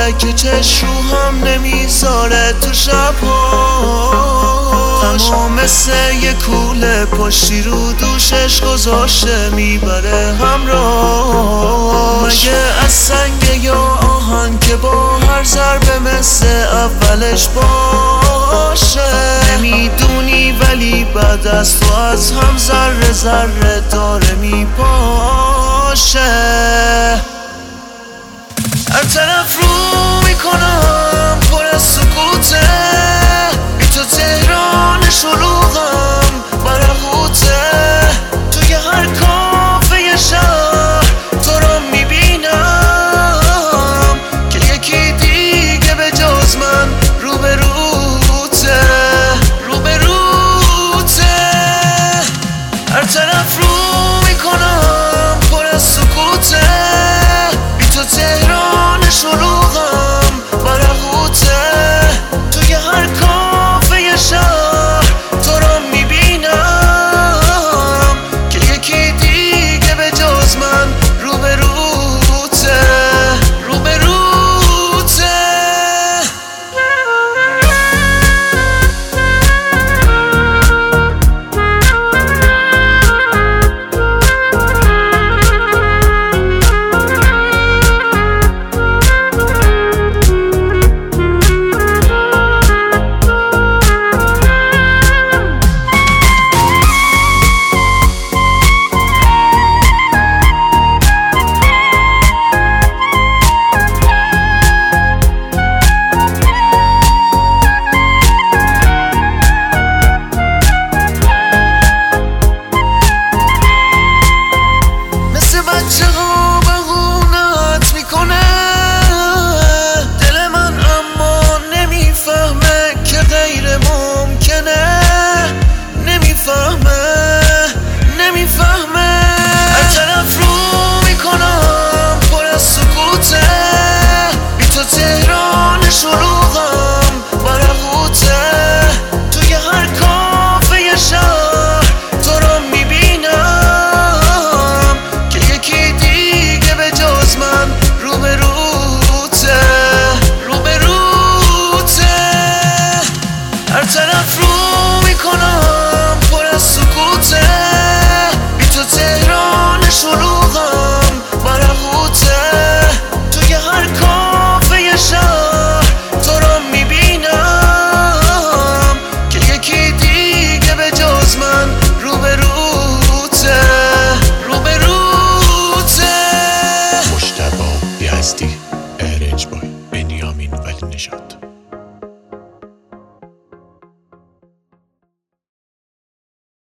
که چشم رو هم نمیذاره تو شبهاش، اما مثل یه کوله پشتی رو دوشش گذاشته میبره همراهش. مگه از سنگ یا آهن که با هر ضربه مثل اولش باشه؟ نمیدونی ولی بعد از تو از هم ذره ذره داره میپاشه. هر طرف رو میکنم پر از سکوته، بی تو تهران شروع